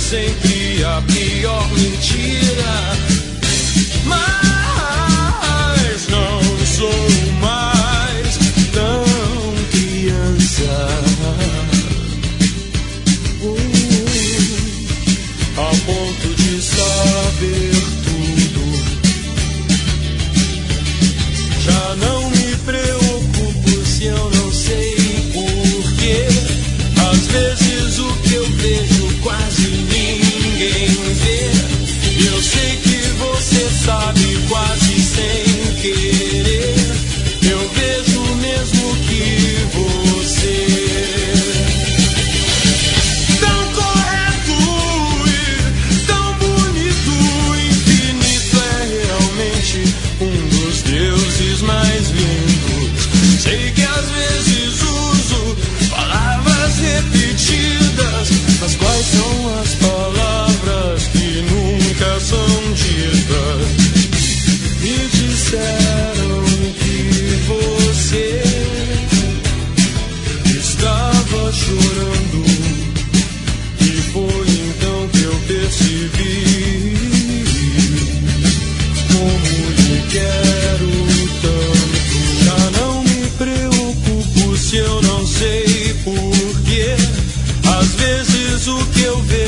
sempre a pior mentira. Mas não sou mais tão criança. A ponto de saber tudo. Já não me preocupo se eu não sei porquê. Às vezes o que eu vejo quase ninguém vê. Eu sei que você sabe quase sem querer. Eu vejo mesmo que você. Tão correto e tão bonito, infinito é realmente um dos deuses mais lindos. Sei que às vezes uso palavras repetidas, mas quais são as palavras que nunca são ditas? Me disseram que você estava chorando, e foi então que eu percebi como lhe quero tanto. Já não me preocupo se eu não sei porquê. Às vezes o que eu vejo